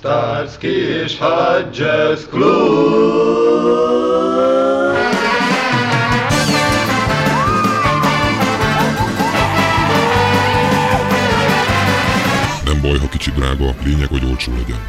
Starsky és Hutch Jazz Club. Nem baj, ha kicsi drága, lényeg, hogy olcsó legyen.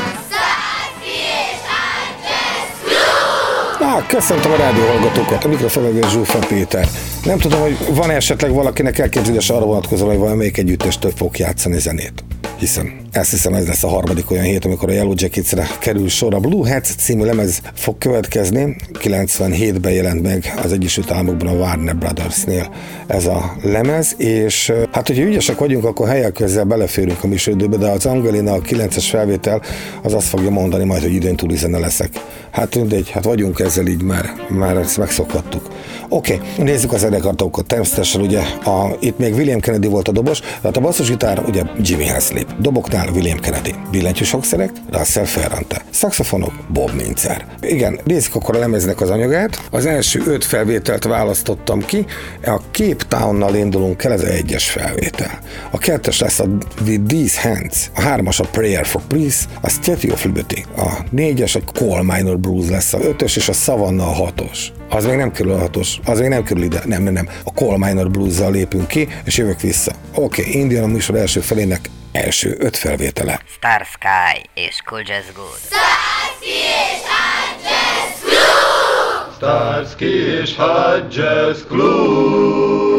Köszöntöm a rádióhallgatókat, a mikrofonvevő Zsófa Péter. Nem tudom, hogy van esetleg valakinek elképzelése arra vonatkozóan, hogy valamelyik együttes több fog játszani zenét. Azt hiszem ez lesz a harmadik olyan hét, amikor a Yellow Jacketsre kerül sor. A Blue Hats című lemez fog következni. 97-ben jelent meg az Egyesült Államokban a Warner Brothersnél ez a lemez, és hát hogyha ügyesek vagyunk, akkor helyek közel beleférünk a műsoridőbe, de az Angelina a 9-es felvétel az azt fogja mondani majd, hogy időn túli zene leszek. Hát mindegy, hát vagyunk ezzel így már ezt megszokhattuk. Oké, nézzük az zenekartagokat. Természetesen ugye itt még William Kennedy volt a dobos, tehát a basszusgitár ugye Jimmy Haslip. Doboknál William Kennedy. Billentyűs hangszerek Russell Ferrante. Szaxofonok Bob Mintzer. Igen, nézzük akkor a lemeznek az anyagát. Az első 5 felvételt választottam ki. A Cape Townnal indulunk el, ez a 1-es felvétel. A 2-es lesz a With These Hands. A 3-as a Prayer for Peace. A Statue of Liberty. A 4-es a Coal Miner Blues lesz. A 5-ös és a Savannah a 6-os. Az még nem kerül a 6-os. Az még nem kerül ide. Nem. A Coal Miner Blues-zal lépünk ki, és jövök vissza. Oké, Indiana a műsor első felének első 5 felvétele. Starsky és Cool Jazz Good. Starsky és Hutch Jazz Club. Starsky és Hutch Jazz Club.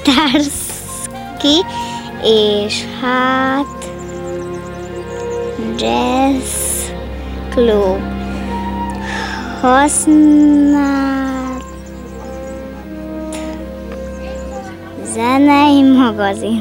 Starsky, és hát Jazz Club. Használt zenei magazin.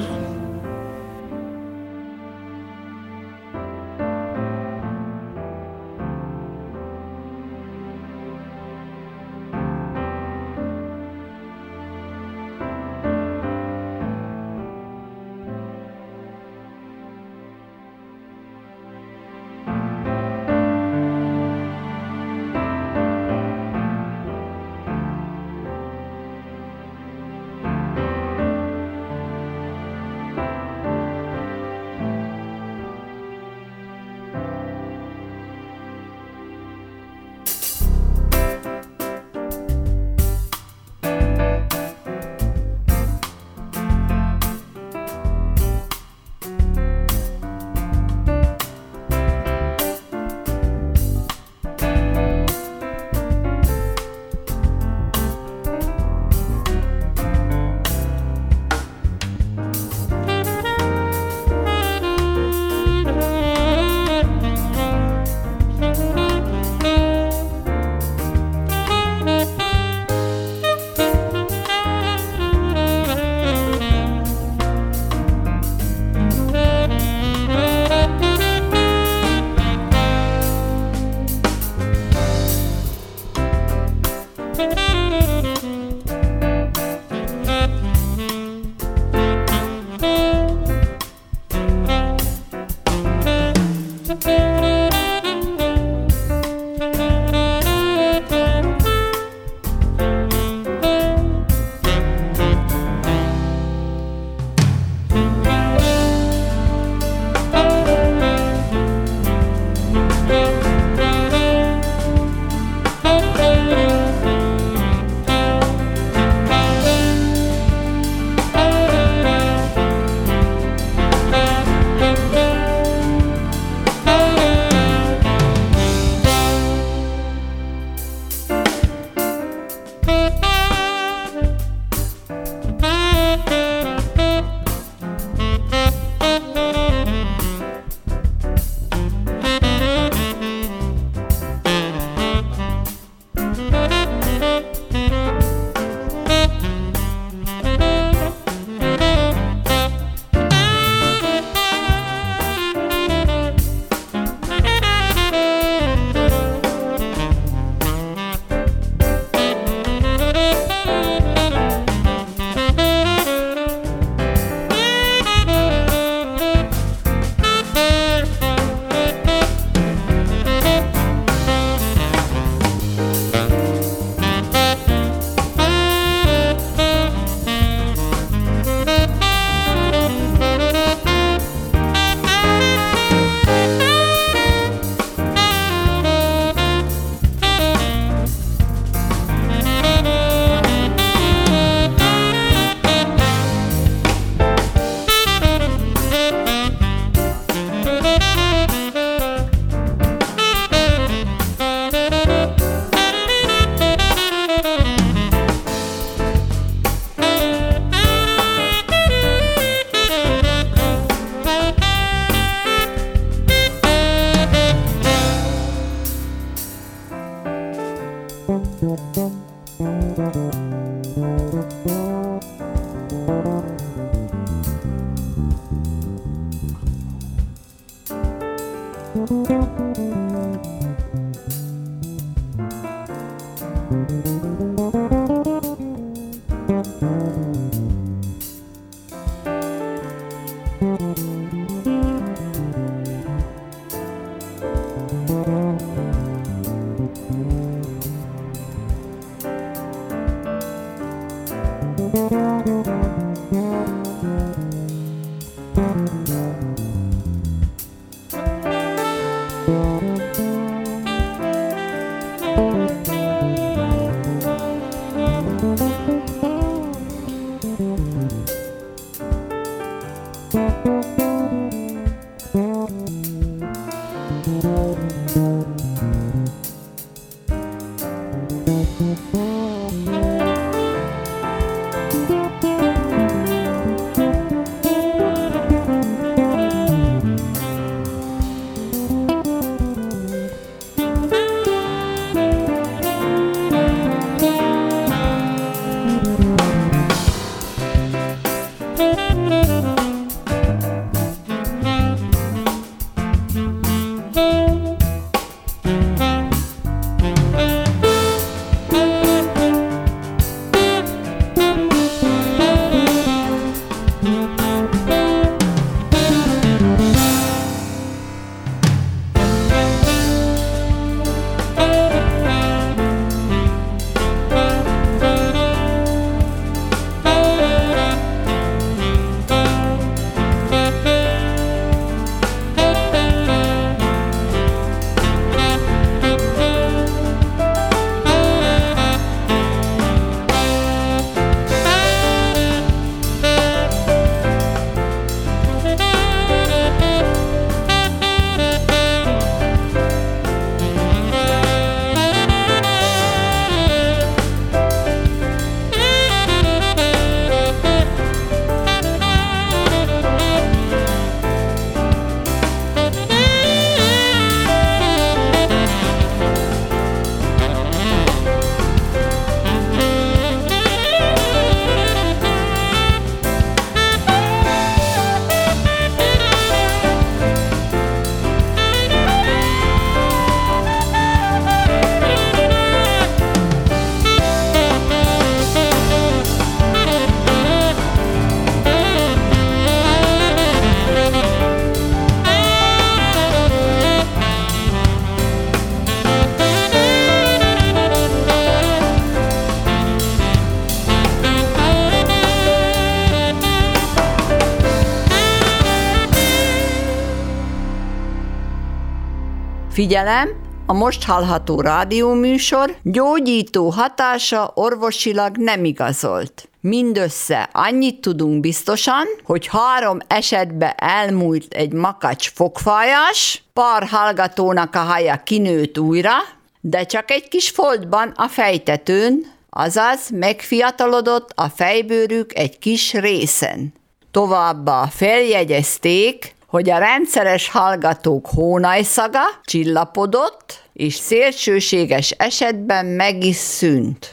Figyelem! A most hallható rádióműsor gyógyító hatása orvosilag nem igazolt. Mindössze annyit tudunk biztosan, hogy 3 esetben elmúlt egy makacs fogfajas, pár hallgatónak a haja kinőtt újra, de csak egy kis foltban a fejtetőn, azaz megfiatalodott a fejbőrük egy kis részen. Továbbá feljegyezték, hogy a rendszeres hallgatók hónajszaga csillapodott, és szélsőséges esetben meg is szűnt.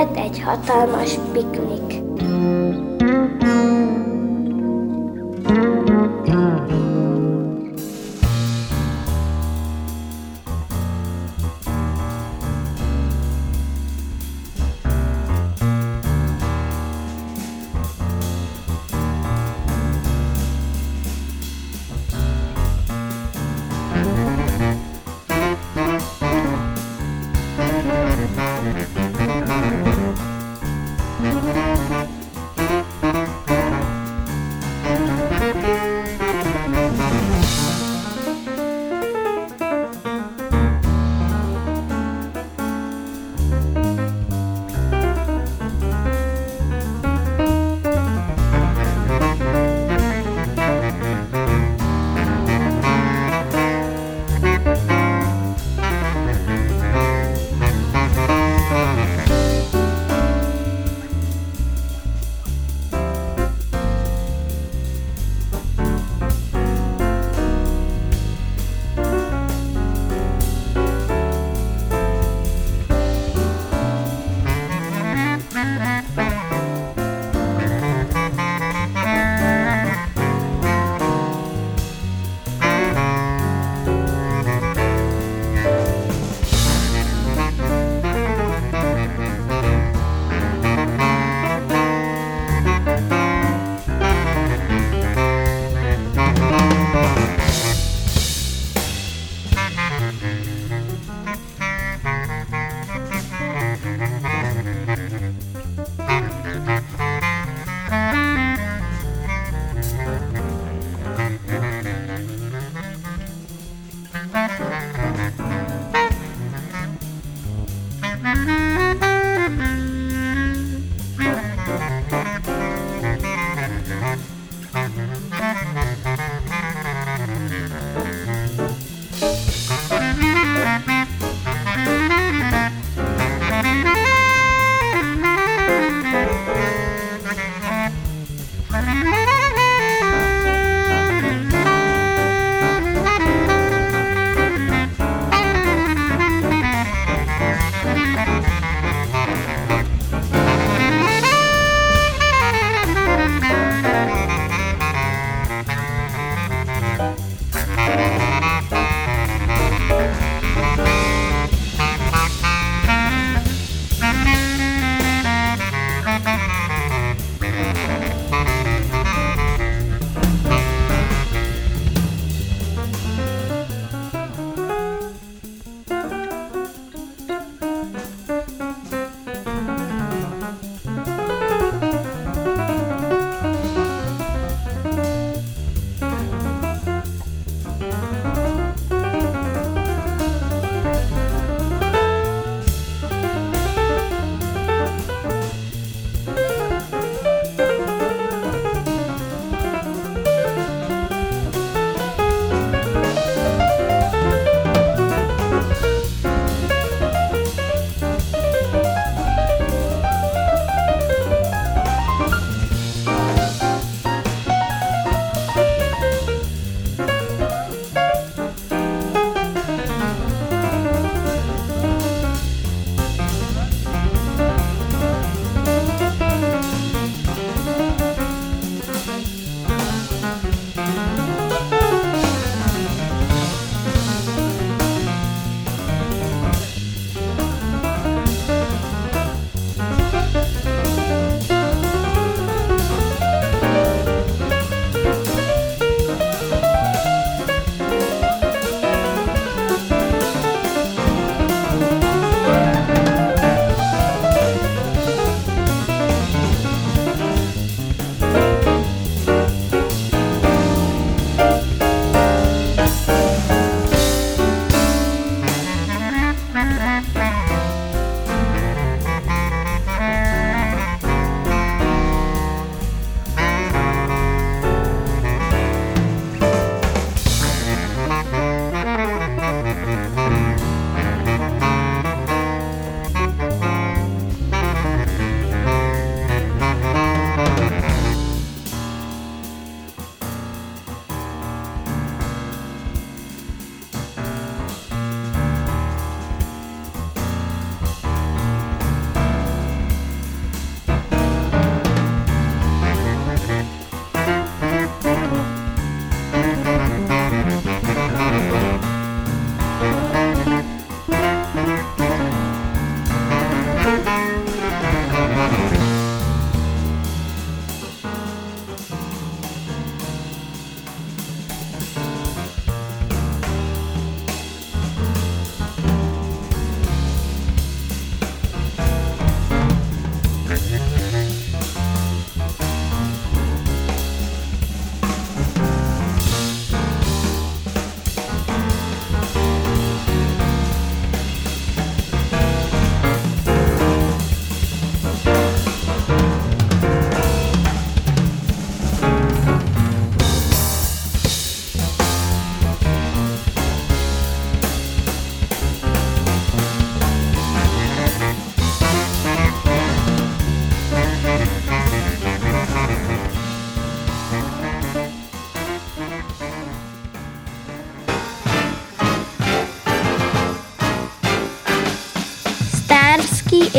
Lehet egy hatalmas piknik.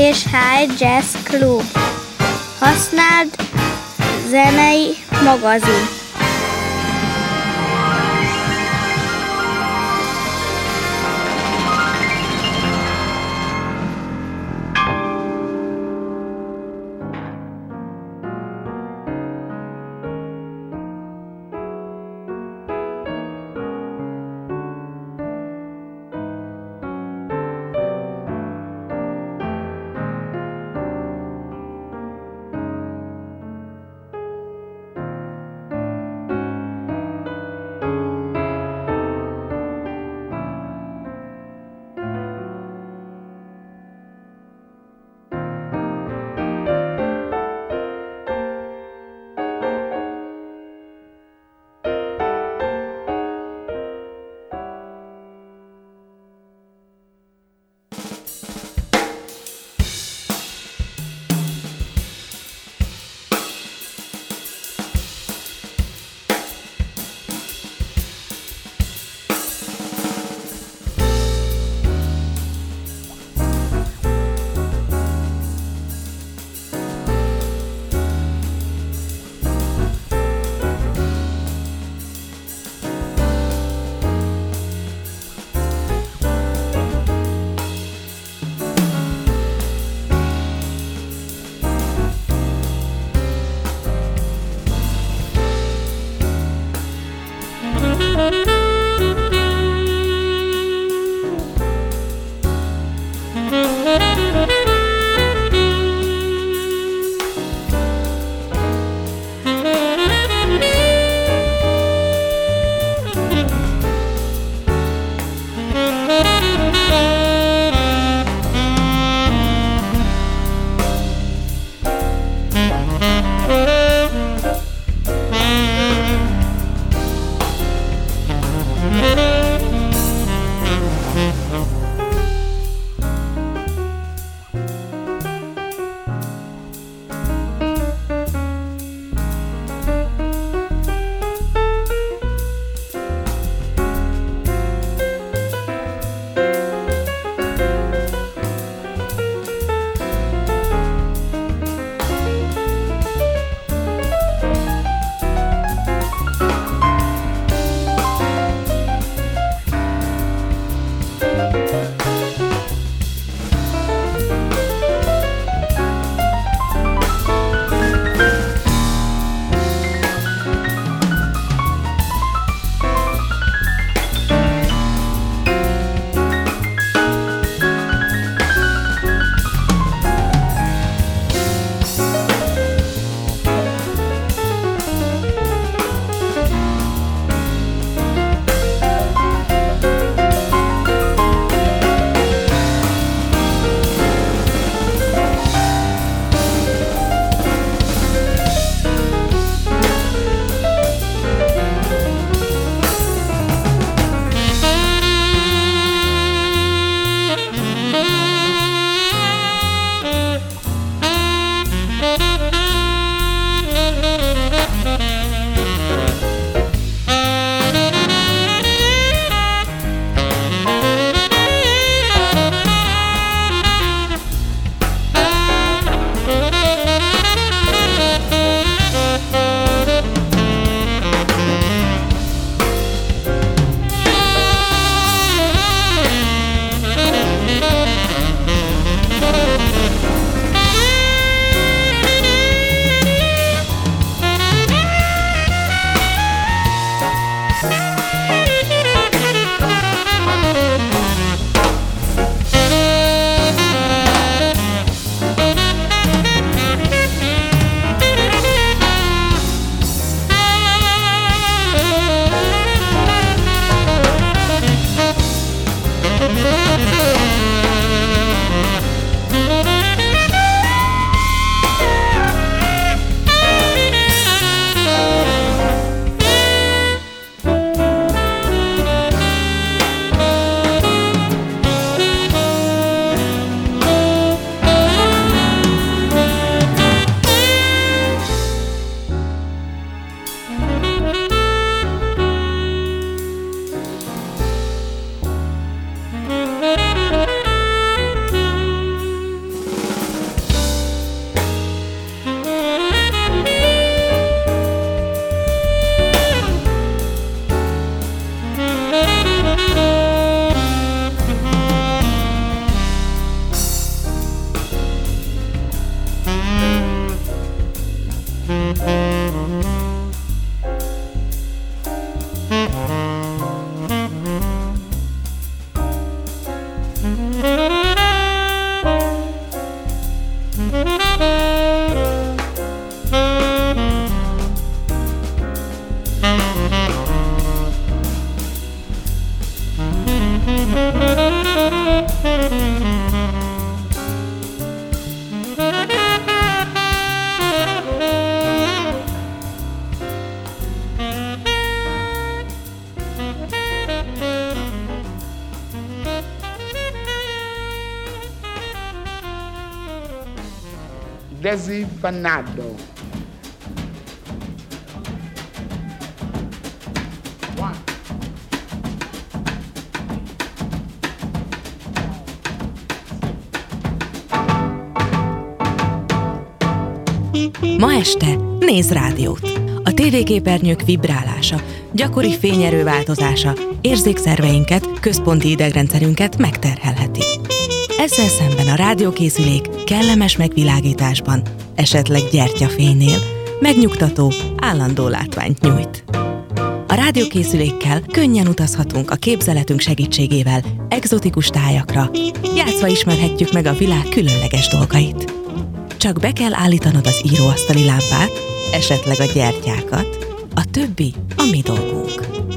és High Jazz Club. Használd zenei magazin. Desifanado. Ma este nézz rádiót! A tévéképernyők vibrálása, gyakori fényerő változása érzékszerveinket, központi idegrendszerünket megterhelheti. Ezzel szemben a rádiókészülék kellemes megvilágításban, esetleg gyertyafénynél megnyugtató, állandó látványt nyújt. A rádiókészülékkel könnyen utazhatunk a képzeletünk segítségével egzotikus tájakra, játszva ismerhetjük meg a világ különleges dolgait. Csak be kell állítanod az íróasztali lámpát, esetleg a gyertyákat, a többi a mi dolgunk.